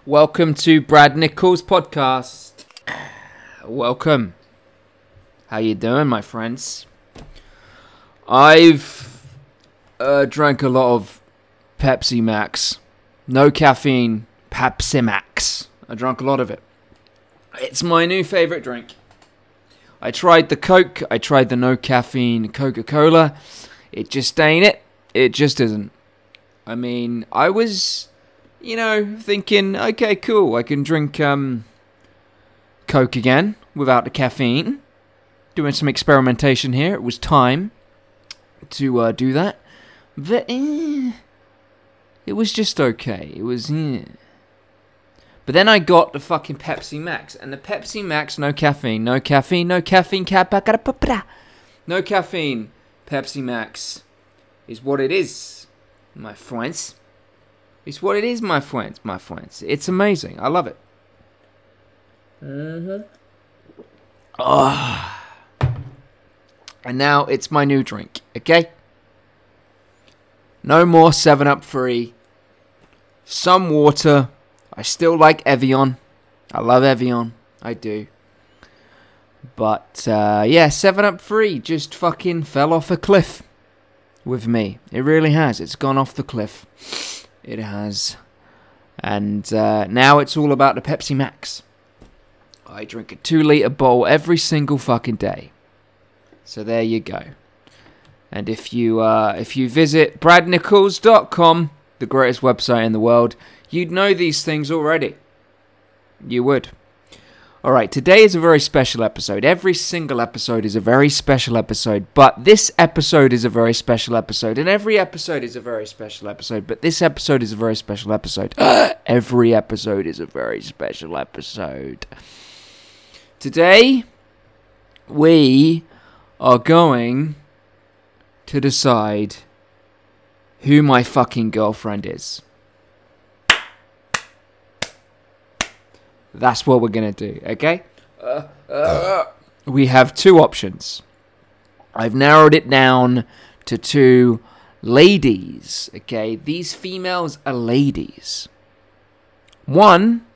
Welcome to Brad Nichols' podcast. Welcome. How you doing, my friends? I've drank a lot of Pepsi Max. No caffeine, Pepsi Max. I drank a lot of it. It's my new favorite drink. I tried the Coke. I tried the no caffeine Coca-Cola. It just ain't it. It just isn't. I mean, I was, thinking, okay, cool. I can drink Coke again without the caffeine. Doing some experimentation here. It was time to do that. But it was just okay. It was. But then I got the fucking Pepsi Max. And the Pepsi Max, no caffeine. No caffeine. No caffeine. No caffeine. Pepsi Max is what it is, my friends. It's what it is, my friends. It's amazing. I love it. Oh. And now it's my new drink, okay? No more 7-Up free. Some water. I still like Evian. I love Evian. I do. But, 7-Up free just fucking fell off a cliff with me. It really has. It's gone off the cliff. It has. And now it's all about the Pepsi Max. I drink a 2-litre bowl every single fucking day. So there you go. And if you visit bradnichols.com, the greatest website in the world, you'd know these things already. You would. Alright, today is a very special episode. Every single episode is a very special episode, but this episode is a very special episode, and every episode is a very special episode, but this episode is a very special episode. Every episode is a very special episode. Today, we are going to decide who my fucking girlfriend is. That's what we're going to do, okay? We have two options. I've narrowed it down to two ladies, okay? These females are ladies. One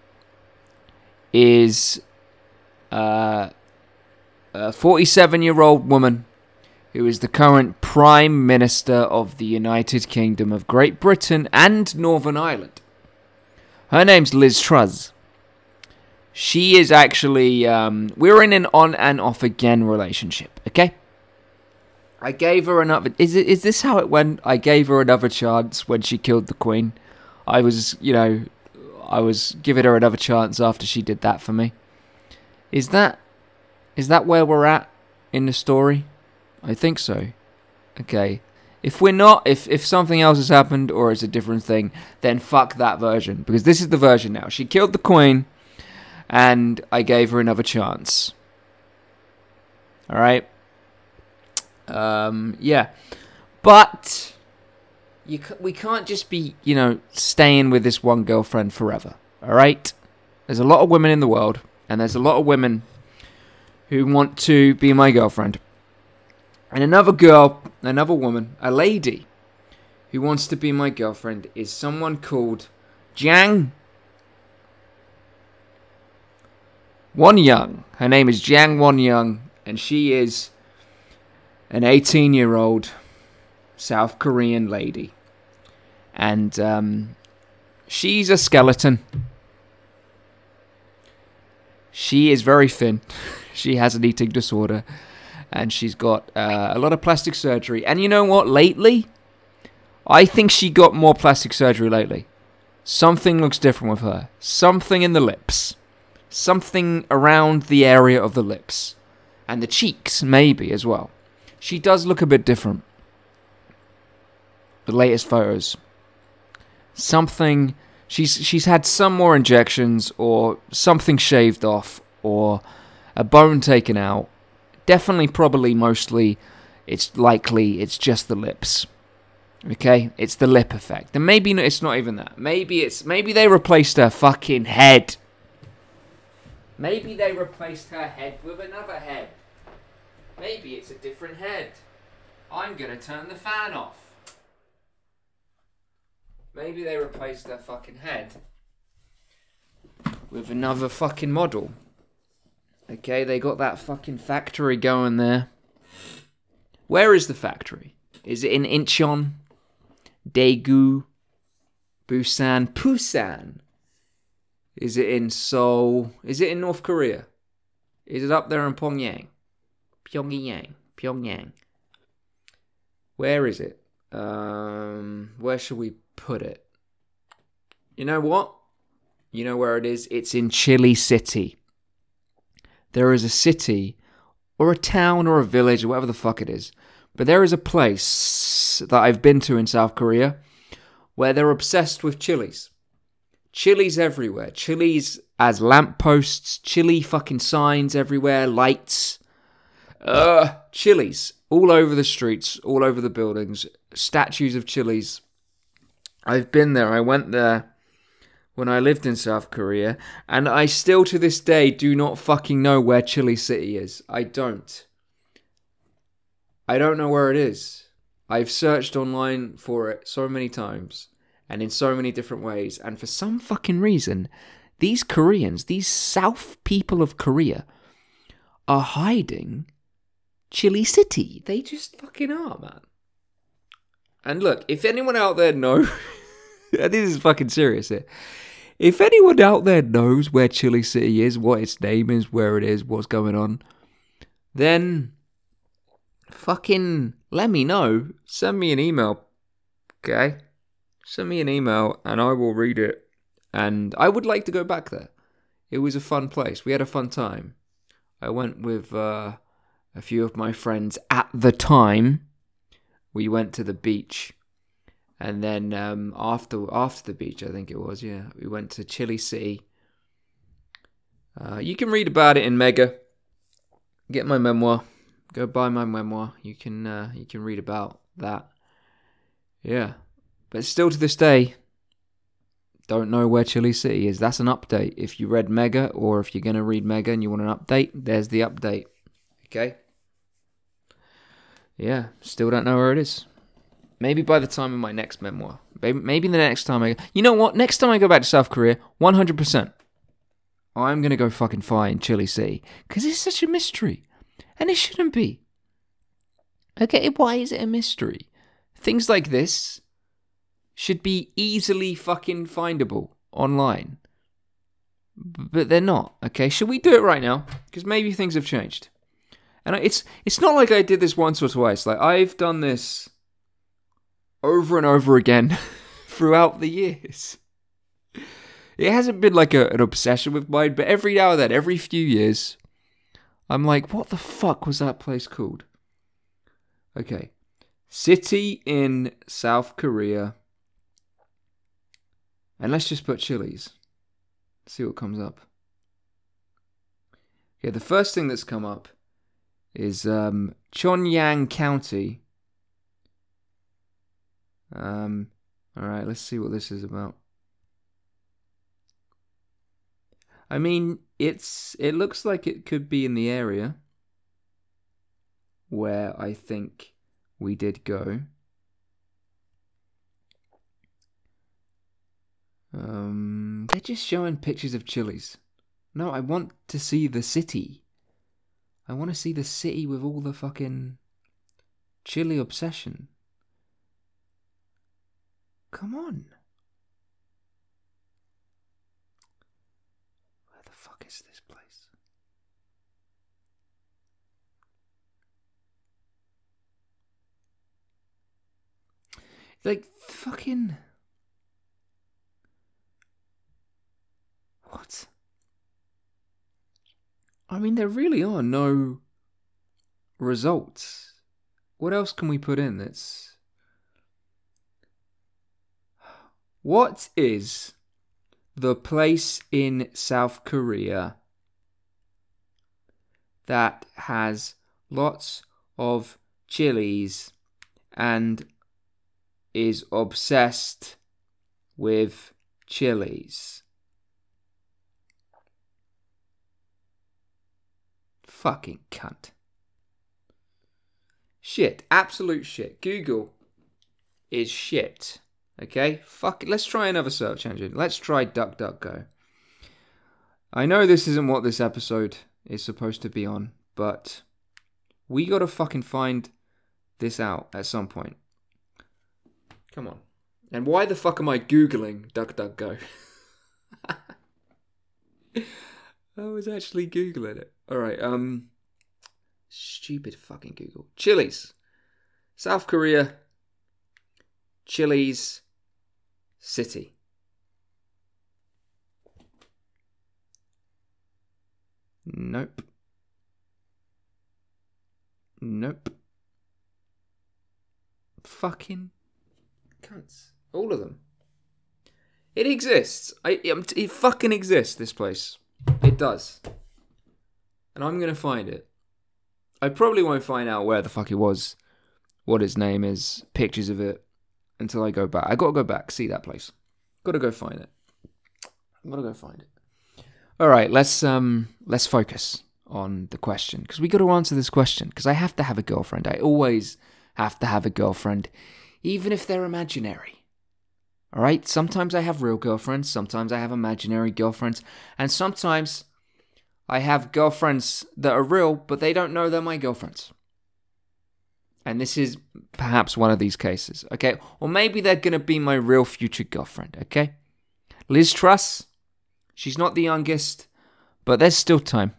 is a 47-year-old woman who is the current Prime Minister of the United Kingdom of Great Britain and Northern Ireland. Her name's Liz Truss. She is actually, we're in an on and off again relationship, okay? I gave her another, is this how it went? I gave her another chance when she killed the Queen. I was giving her another chance after she did that for me. Is that where we're at in the story? I think so. Okay. If we're not, if something else has happened or it's a different thing, then fuck that version. Because this is the version now. She killed the Queen. And I gave her another chance. Alright? Yeah. But we can't just be, staying with this one girlfriend forever. Alright? There's a lot of women in the world. And there's a lot of women who want to be my girlfriend. And another woman, a lady, who wants to be my girlfriend is someone called Jiang Won-young. Her name is Jiang Won-young, and she is an 18-year-old South Korean lady. And she's a skeleton. She is very thin. She has an eating disorder, and she's got a lot of plastic surgery. And you know what? Lately, I think she got more plastic surgery lately. Something looks different with her. Something in the lips. Something around the area of the lips. And the cheeks, maybe, as well. She does look a bit different. The latest photos. Something... She's had some more injections, or something shaved off, or a bone taken out. Definitely, probably, mostly, it's just the lips. Okay? It's the lip effect. And maybe it's not even that. Maybe they replaced her fucking head. Maybe they replaced her head with another head. Maybe it's a different head. I'm gonna turn the fan off. Maybe they replaced their fucking head with another fucking model. Okay, they got that fucking factory going there. Where is the factory? Is it in Incheon? Daegu? Busan? Busan? Is it in Seoul? Is it in North Korea? Is it up there in Pyongyang? Pyongyang. Where is it? Where should we put it? You know what? You know where it is? It's in Chile City. There is a city, or a town, or a village, or whatever the fuck it is. But there is a place that I've been to in South Korea where they're obsessed with chilies. Chilies everywhere. Chilies as lampposts, chili fucking signs everywhere, lights. Chilies all over the streets, all over the buildings, statues of chilies. I've been there. I went there when I lived in South Korea, and I still to this day do not fucking know where Chili City is. I don't know where it is. I've searched online for it so many times and in so many different ways, and for some fucking reason, these Koreans, these South people of Korea, are hiding Chili City. They just fucking are, man. And look, if anyone out there knows, this is fucking serious here. If anyone out there knows where Chili City is, what its name is, where it is, what's going on, then fucking let me know. Send me an email, okay? Send me an email and I will read it. And I would like to go back there. It was a fun place. We had a fun time. I went with a few of my friends at the time. We went to the beach. And then after the beach, I think it was, we went to Chili City. You can read about it in Mega. Get my memoir. Go buy my memoir. You can read about that. Yeah, but still to this day, don't know where Chili City is. That's an update. If you read Mega, or if you're gonna read Mega and you want an update, there's the update. Okay. Yeah, still don't know where it is. Maybe by the time of my next memoir. Maybe the next time I go... You know what? Next time I go back to South Korea, 100%. I'm going to go fucking find Chili City. Because it's such a mystery. And it shouldn't be. Okay, why is it a mystery? Things like this should be easily fucking findable online. But they're not, okay? Should we do it right now? Because maybe things have changed. And it's not like I did this once or twice. Like, I've done this over and over again throughout the years. It hasn't been like an obsession with mine, but every now and then, every few years, I'm like, what the fuck was that place called? Okay. City in South Korea. And let's just put Chili's. See what comes up. Okay, the first thing that's come up is Chonyang County. Alright, let's see what this is about. I mean, it looks like it could be in the area where I think we did go. They're just showing pictures of Chili's. No, I want to see the city. I want to see the city with all the fucking chili obsession. Come on. Where the fuck is this place? Like, fucking... What? I mean, there really are no results. What else can we put in that's... What is the place in South Korea that has lots of chilies and is obsessed with chilies? Fucking cunt. Shit. Absolute shit. Google is shit. Okay? Fuck it. Let's try another search engine. Let's try DuckDuckGo. I know this isn't what this episode is supposed to be on, but we gotta fucking find this out at some point. Come on. And why the fuck am I Googling DuckDuckGo? I was actually Googling it. Alright, stupid fucking Google. Chili's. South Korea. Chili's city. Nope. Fucking cunts. All of them. It exists. It fucking exists, this place. It does. And I'm going to find it. I probably won't find out where the fuck it was, what its name is, pictures of it, until I go back. I gotta go back, see that place. Gotta go find it. Alright, let's focus on the question. Because we got to answer this question. Because I have to have a girlfriend. I always have to have a girlfriend. Even if they're imaginary. Alright? Sometimes I have real girlfriends. Sometimes I have imaginary girlfriends. And sometimes I have girlfriends that are real, but they don't know they're my girlfriends. And this is perhaps one of these cases. Okay? Or maybe they're going to be my real future girlfriend. Okay? Liz Truss. She's not the youngest, but there's still time.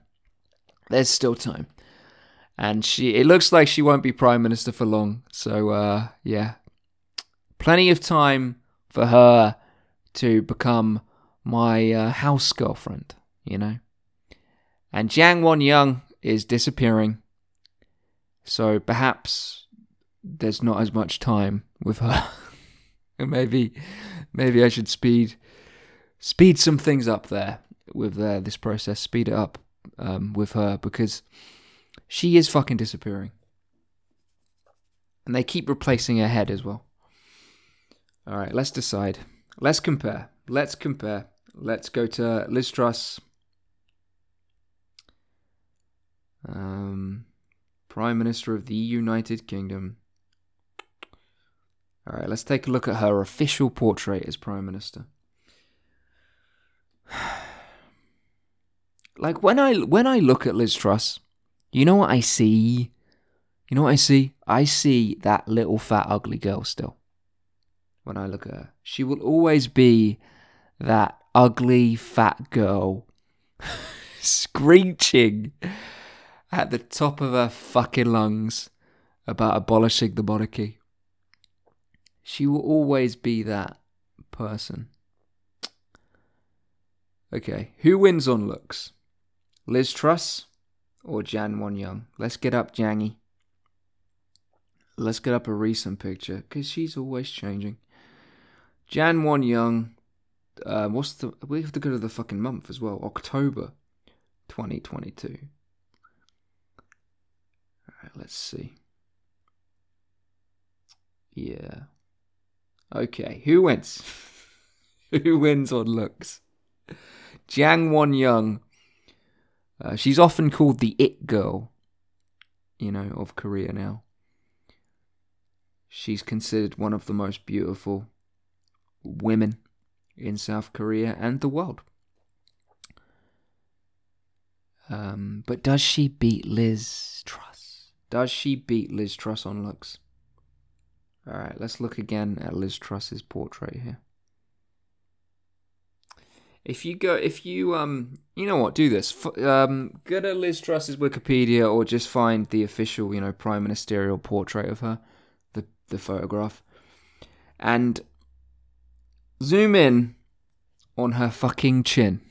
And it looks like she won't be Prime Minister for long. So, yeah. Plenty of time for her to become my house girlfriend, you know. And Jang Won-young is disappearing. So perhaps there's not as much time with her. maybe I should speed some things up there with this process. Speed it up with her, because she is fucking disappearing. And they keep replacing her head as well. Alright, let's decide. Let's compare. Let's go to Liz Truss. Prime Minister of the United Kingdom. Alright, let's take a look at her official portrait as Prime Minister. Like, when I look at Liz Truss, you know what I see? I see that little fat ugly girl still. When I look at her, she will always be that ugly fat girl screeching at the top of her fucking lungs about abolishing the monarchy. She will always be that person. Okay, who wins on looks? Liz Truss or Jang Won-young? Let's get up Jangy. Let's get up a recent picture, because she's always changing. Jang Won-young, we have to go to the fucking month as well. October 2022. Alright, let's see. Yeah. Okay, who wins? Who wins on looks? Jang Won-young. She's often called the it girl, of Korea now. She's considered one of the most beautiful women in South Korea and the world. But does she beat Liz Truss? Does she beat Liz Truss on looks? Alright, let's look again at Liz Truss's portrait here. If you you know what, do this. Go to Liz Truss's Wikipedia, or just find the official, prime ministerial portrait of her, the photograph, and zoom in on her fucking chin.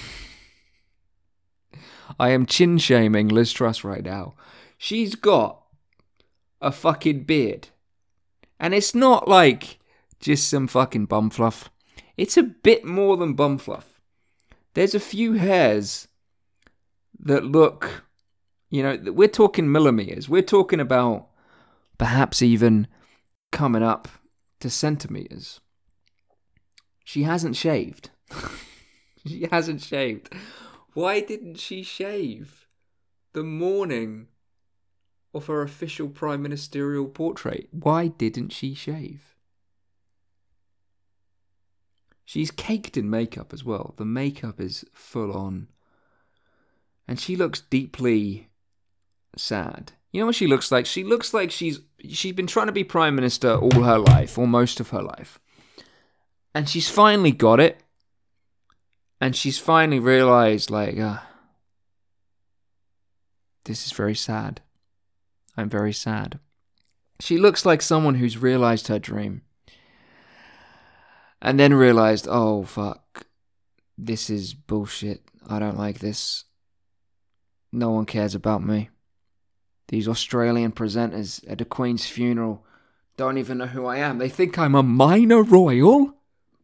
I am chin shaming Liz Truss right now. She's got a fucking beard, and it's not like just some fucking bum fluff. It's a bit more than bum fluff. There's a few hairs that look, we're talking millimeters. We're talking about perhaps even coming up to centimeters. She hasn't shaved. She hasn't shaved. Why didn't she shave the morning of her official prime ministerial portrait? Why didn't she shave? She's caked in makeup as well. The makeup is full on And she looks deeply sad. You know what she looks like? She looks like she's been trying to be prime minister all her life, or most of her life. And she's finally got it. And she's finally realized, like, this is very sad. I'm very sad. She looks like someone who's realized her dream. And then realized, oh, fuck. This is bullshit. I don't like this. No one cares about me. These Australian presenters at the Queen's funeral don't even know who I am. They think I'm a minor royal.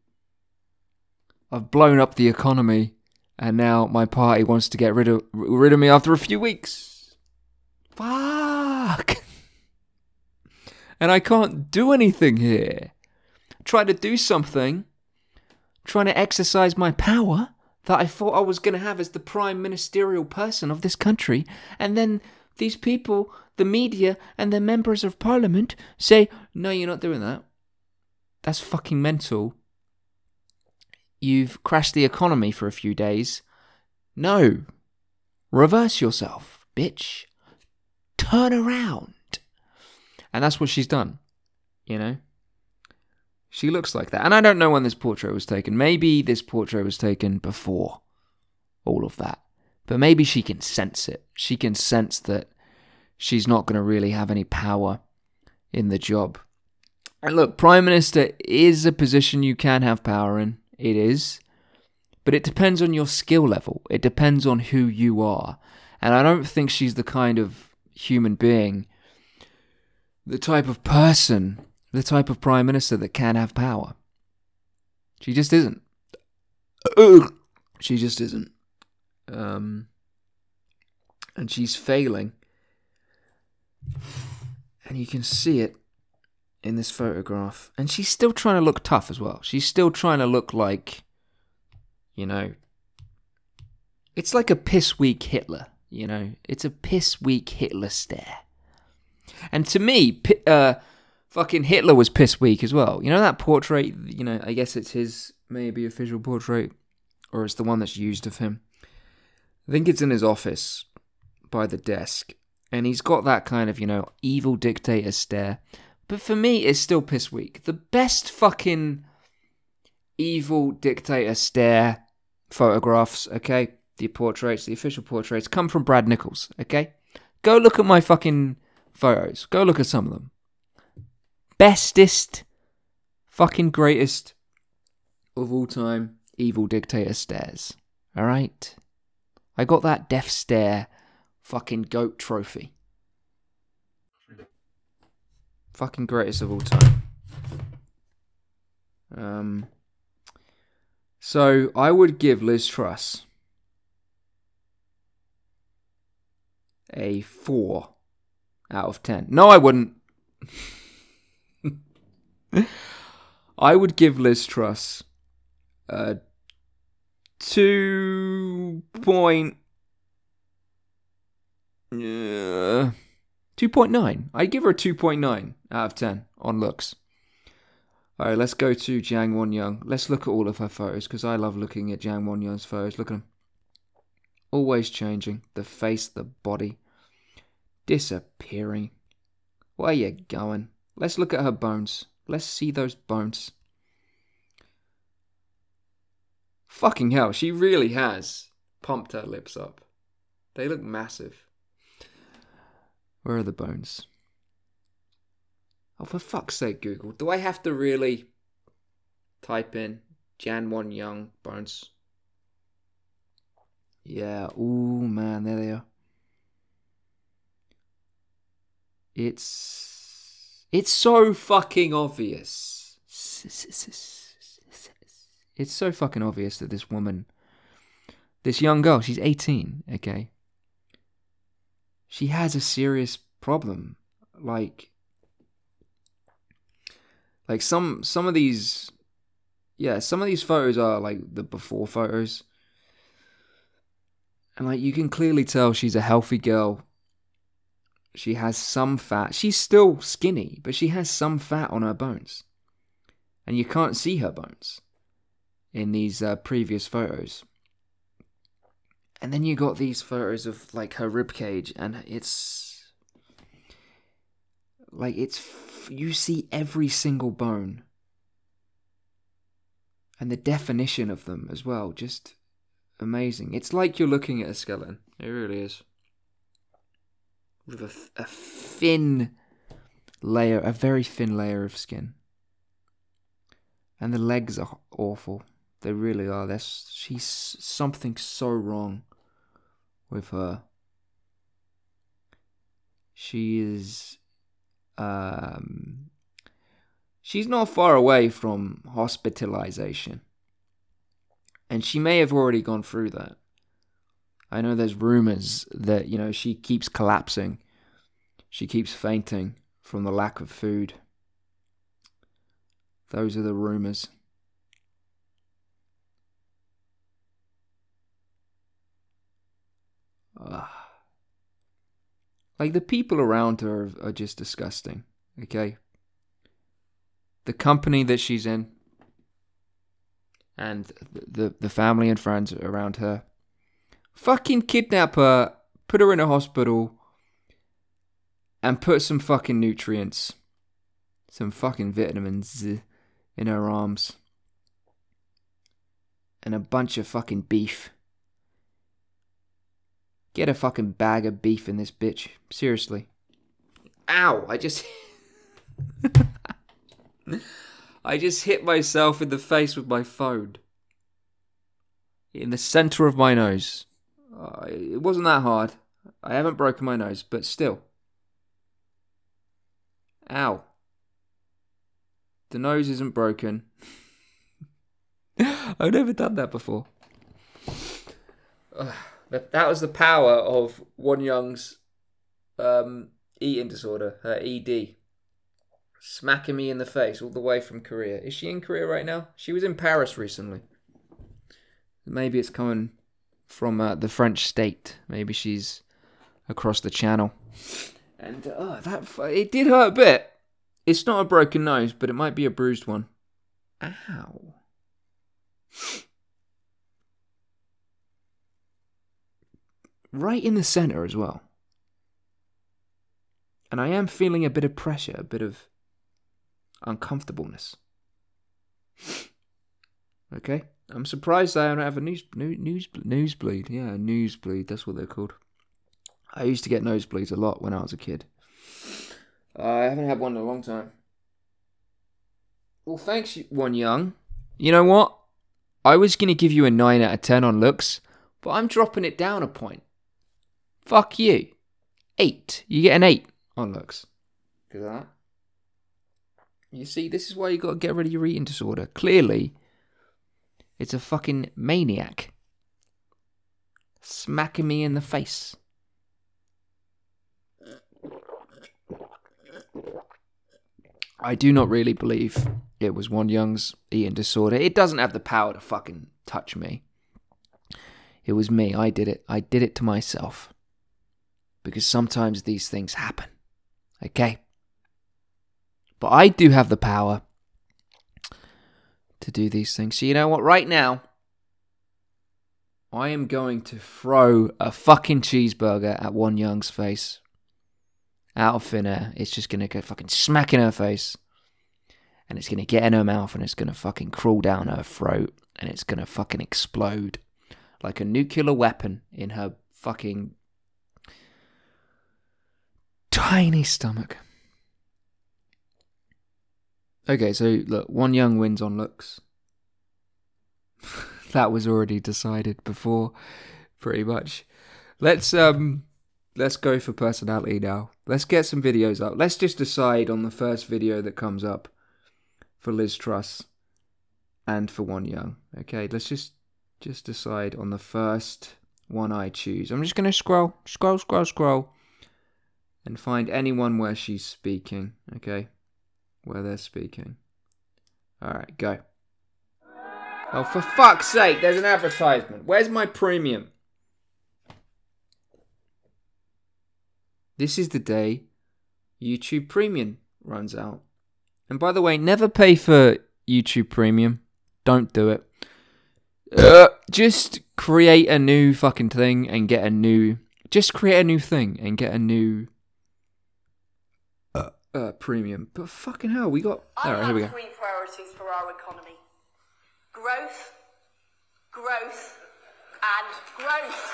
I've blown up the economy, and now my party wants to get rid of me after a few weeks. Fuck. And I can't do anything here. Try to do something. Trying to exercise my power that I thought I was going to have as the prime ministerial person of this country, and then these people, the media and the members of parliament say, no, you're not doing that. That's fucking mental. You've crashed the economy for a few days. No. Reverse yourself, bitch. Turn around. And that's what she's done. You know? She looks like that. And I don't know when this portrait was taken. Maybe this portrait was taken before all of that. But maybe she can sense it. She can sense that she's not going to really have any power in the job. And look, Prime Minister is a position you can have power in. It is. But it depends on your skill level. It depends on who you are. And I don't think she's the kind of human being, the type of person, the type of Prime Minister that can have power. She just isn't. She just isn't. And she's failing. And you can see it in this photograph. And she's still trying to look tough as well. She's still trying to look like, you know, it's like a piss weak Hitler, you know. It's a piss weak Hitler stare. And to me, fucking Hitler was piss weak as well. You know that portrait, you know, I guess it's his maybe official portrait, or it's the one that's used of him. I think it's in his office by the desk. And he's got that kind of, you know, evil dictator stare. But for me, it's still piss weak. The best fucking evil dictator stare photographs, okay? The portraits, the official portraits, come from Brad Nichols, okay? Go look at my fucking photos. Go look at some of them. Bestest, fucking greatest of all time evil dictator stares. Alright? I got that death stare fucking GOAT trophy. Fucking greatest of all time. So I would give Liz Truss a 4 out of 10. No, I wouldn't. I would give Liz Truss a 2.9. I'd give her a 2.9 out of 10 on looks. Alright, let's go to Jang Won-young. Let's look at all of her photos, because I love looking at Jang Won-young's photos. Look at them. Always changing. The face, the body. Disappearing. Where are you going? Let's look at her bones. Let's see those bones. Fucking hell, she really has pumped her lips up. They look massive. Where are the bones? Oh, for fuck's sake, Google. Do I have to really type in Jang Won-young bones? Yeah, ooh, man, there they are. It's so fucking obvious. It's so fucking obvious that this woman, this young girl, she's 18, okay? She has a serious problem. Like some of these, some of these photos are like the before photos. And like you can clearly tell she's a healthy girl. She has some fat. She's still skinny, but she has some fat on her bones. And you can't see her bones in these previous photos. And then you got these photos of like her rib cage, and it's like you see every single bone, and the definition of them as well, just amazing. It's like you're looking at a skeleton. It really is. With a thin layer, a very thin layer of skin. And the legs are awful. They really are. She's something so wrong with her. She is... she's not far away from hospitalization. And she may have already gone through that. I know there's rumors that, she keeps collapsing. She keeps fainting from the lack of food. Those are the rumors. Like, the people around her are just disgusting, okay? The company that she's in, and the family and friends around her, fucking kidnap her, put her in a hospital, and put some fucking nutrients, some fucking vitamins in her arms, and a bunch of fucking beef. Get a fucking bag of beef in this bitch. Seriously. Ow! I just hit myself in the face with my phone. In the center of my nose. It wasn't that hard. I haven't broken my nose, but still. Ow. The nose isn't broken. I've never done that before. That was the power of Won Young's eating disorder, her ED. Smacking me in the face all the way from Korea. Is she in Korea right now? She was in Paris recently. Maybe it's coming from the French state. Maybe she's across the channel. And it did hurt a bit. It's not a broken nose, but it might be a bruised one. Ow. Right in the center as well. And I am feeling a bit of pressure, a bit of uncomfortableness. Okay? I'm surprised I don't have a nosebleed. Yeah, a nosebleed. That's what they're called. I used to get nosebleeds a lot when I was a kid. I haven't had one in a long time. Well, thanks, Won Young. You know what? I was going to give you a 9 out of 10 on looks, but I'm dropping it down a point. Fuck you. 8. You get an 8 on looks. Because of that. You see, this is why you got to get rid of your eating disorder. Clearly, it's a fucking maniac. Smacking me in the face. I do not really believe it was Won Young's eating disorder. It doesn't have the power to fucking touch me. It was me. I did it. I did it to myself. Because sometimes these things happen. Okay? But I do have the power to do these things. So you know what? Right now, I am going to throw a fucking cheeseburger at Won Young's face. Out of thin air. It's just going to go fucking smack in her face. And it's going to get in her mouth and it's going to fucking crawl down her throat. And it's going to fucking explode. Like a nuclear weapon in her fucking tiny stomach. Okay, so look, Won Young wins on looks. That was already decided before, pretty much. Let's go for personality now. Let's get some videos up. Let's just decide on the first video that comes up for Liz Truss and for Won Young. Okay, let's just decide on the first one I choose. I'm just going to scroll, and find anyone where she's speaking. Okay, where they're speaking. Alright, go. Oh, for fuck's sake, there's an advertisement. Where's my premium? This is the day YouTube Premium runs out. And by the way, never pay for YouTube Premium. Don't do it. Just create a new fucking thing and get a new... Just create a new thing and get a new... premium. But fucking hell, we got... Alright, here we go. I have 3 priorities for our economy. Growth, growth, and growth.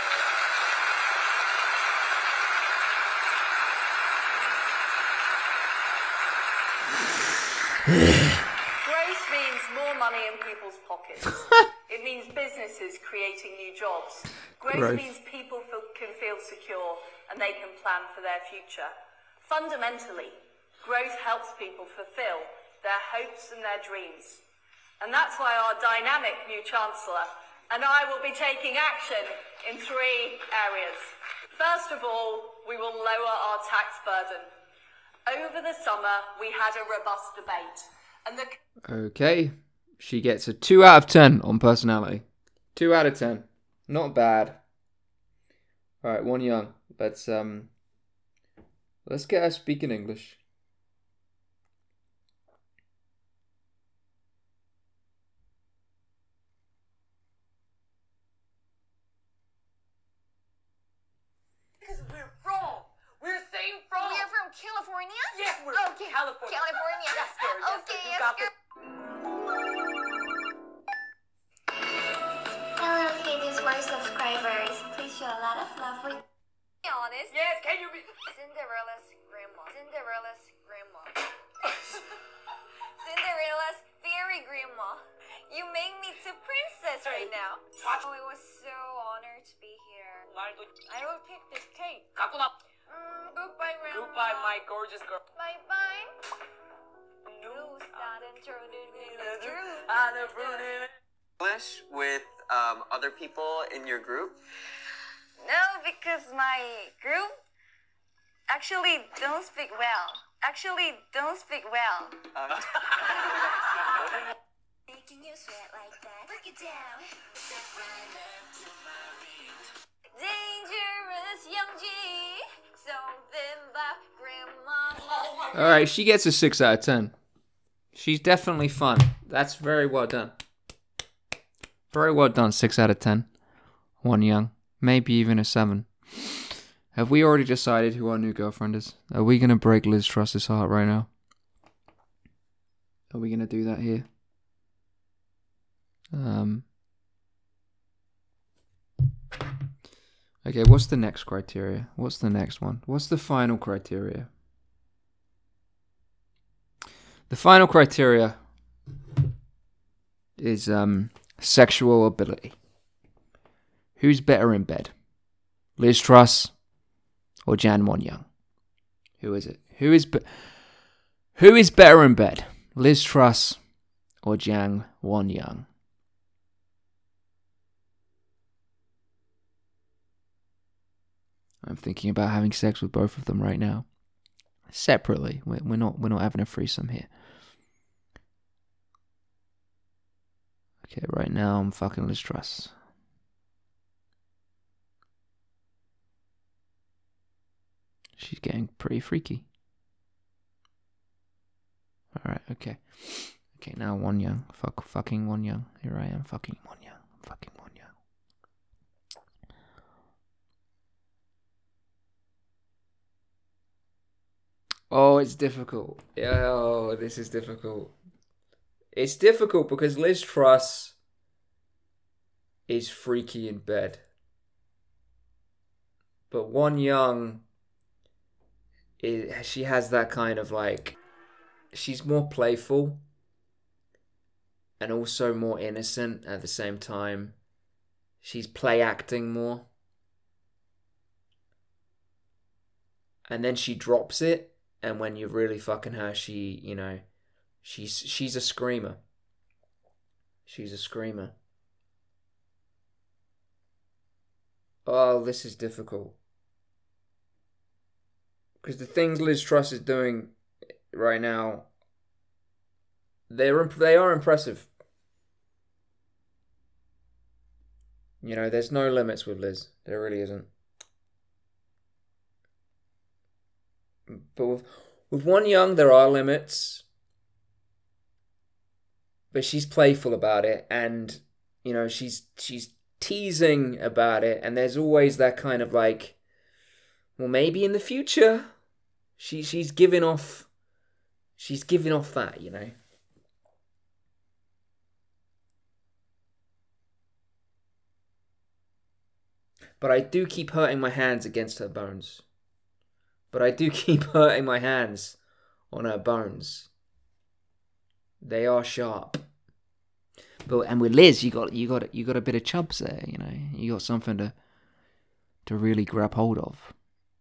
Growth means more money in people's pockets. It means businesses creating new jobs. Growth means people can feel secure and they can plan for their future. Fundamentally, growth helps people fulfill their hopes and their dreams. And that's why our dynamic new Chancellor and I will be taking action in 3 areas. First of all, we will lower our tax burden. Over the summer, we had a robust debate. And Okay, she gets a 2 out of 10 on personality. 2 out of 10. Not bad. Alright, Won Young. Let's get her speaking English. Because we're wrong. We're saying wrong. We are from California? Yes, we're from California. California. Yes, girl. Yes, Okay, girl. You yes, got girl. this. Hello, Katie's more subscribers. Please show a lot of love for Be honest. Yes, can you be... Cinderella's grandma. Cinderella's grandma. Cinderella's fairy grandma. You make me to princess right now. What? Oh, it was so honored to be here. 말도... I will pick this cake. 갖고 나. Goodbye, grandma. Goodbye, my gorgeous girl. Bye-bye. No. English with other people in your group? No, because my group actually don't speak well. making you sweat like that. Break it down. Dangerous young G. Something about grandma. Alright, she gets a 6 out of 10. She's definitely fun. That's very well done. Very well done, 6 out of 10. Won Young. Maybe even a 7. Have we already decided who our new girlfriend is? Are we going to break Liz Truss's heart right now? Are we going to do that here? Okay, what's the next criteria? What's the next one? What's the final criteria? The final criteria is sexual ability. Who's better in bed? Liz Truss or Jan Won Young? Who is it? Who is better in bed? Liz Truss or Jan Won Young? I'm thinking about having sex with both of them right now. Separately. We're not having a threesome here. Okay, right now I'm fucking Liz Truss. She's getting pretty freaky. Alright, okay. Okay, now Won Young. Fucking Won Young. Here I am, fucking Won Young. Fucking Won Young. Oh, it's difficult. Oh, this is difficult. It's difficult because Liz Truss is freaky in bed. But Won Young, she has that kind of like... She's more playful and also more innocent at the same time. She's play acting more. And then she drops it. And when you're really fucking her, she, you know, she's a screamer. She's a screamer. Oh, this is difficult. Because the things Liz Truss is doing right now, they are impressive. You know, there's no limits with Liz. There really isn't. But with Won Young, there are limits. But she's playful about it. And you know, she's teasing about it, and there's always that kind of like, well, maybe in the future, she's giving off that, you know. But I do keep hurting my hands against her bones. But I do keep hurting my hands on her bones. They are sharp. And with Liz, you got a bit of chubs there, you know. You got something to really grab hold of.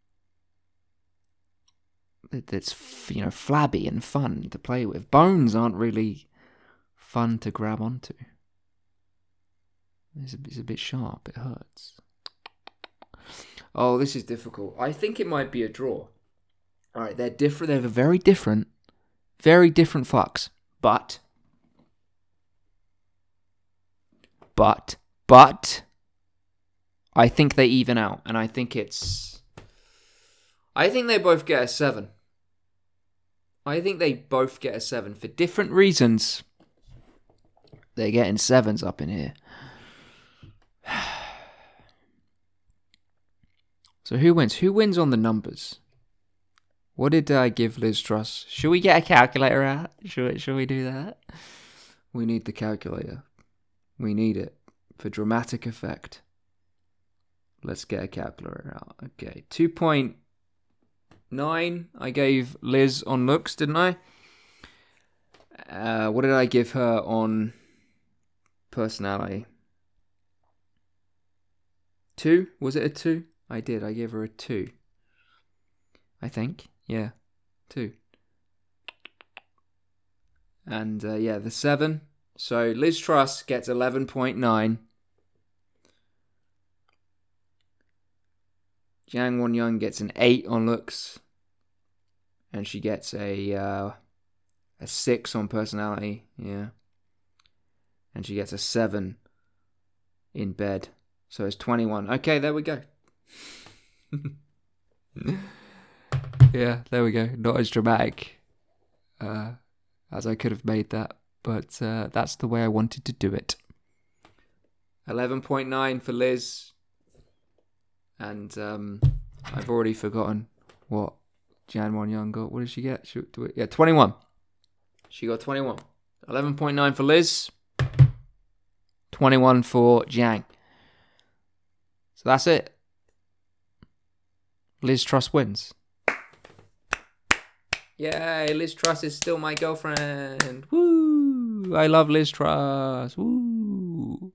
That's, you know, flabby and fun to play with. Bones aren't really fun to grab onto. It's a bit sharp. It hurts. Oh, this is difficult. I think it might be a draw. All right, they're different. They're very different fucks. But I think they even out, and I think they both get a 7. I think they both get a 7 for different reasons. They're getting 7s up in here. So who wins? Who wins on the numbers? What did I give Liz Truss? Should we get a calculator out? Should we do that? We need the calculator. We need it for dramatic effect. Let's get a calculator out. Okay, 2.9 I gave Liz on looks, didn't I? What did I give her on personality? 2? Was it a 2? I did. I gave her a 2. I think. Yeah. 2. And yeah, the 7. So Liz Truss gets 11.9. Jang Won-young gets an 8 on looks. And she gets a 6 on personality. Yeah. And she gets a 7 in bed. So it's 21. Okay, there we go. Yeah, there we go. Not as dramatic as I could have made that, but that's the way I wanted to do it. 11.9 for Liz, and I've already forgotten what Jang Won-young got. What did she get? 21. She got 21. 11.9 for Liz, 21 for Jang. So that's it. Liz Truss wins. Yay, Liz Truss is still my girlfriend. Woo! I love Liz Truss. Woo!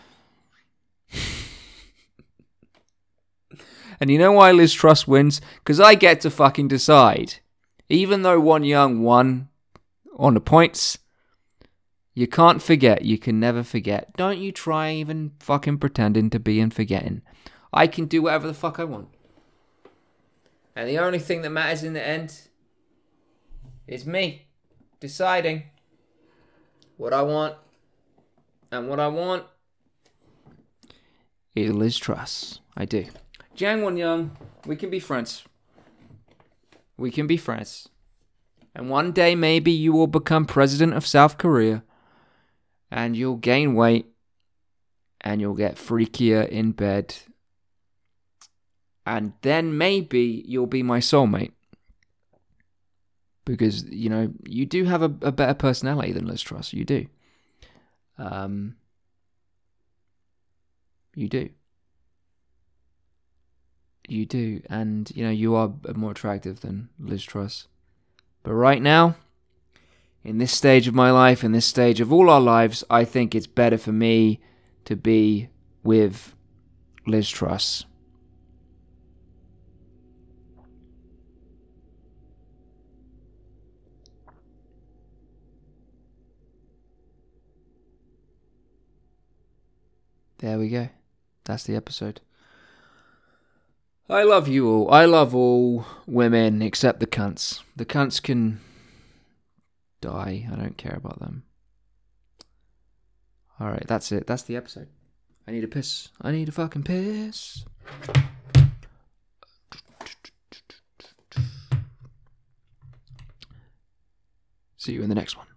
And you know why Liz Truss wins? Because I get to fucking decide. Even though Won-young won on the points, you can't forget. You can never forget. Don't you try even fucking pretending to be and forgetting. I can do whatever the fuck I want. And the only thing that matters in the end is me deciding what I want. And what I want is Liz Truss. I do. Jang Won-young, we can be friends. We can be friends. And one day maybe you will become president of South Korea. And you'll gain weight. And you'll get freakier in bed. And then maybe you'll be my soulmate. Because, you know, you do have a better personality than Liz Truss. You do. You do. You do. And, you know, you are more attractive than Liz Truss. But right now, in this stage of my life, in this stage of all our lives, I think it's better for me to be with Liz Truss. There we go. That's the episode. I love you all. I love all women except the cunts. The cunts can die. I don't care about them. Alright, that's it. That's the episode. I need a piss. I need a fucking piss. See you in the next one.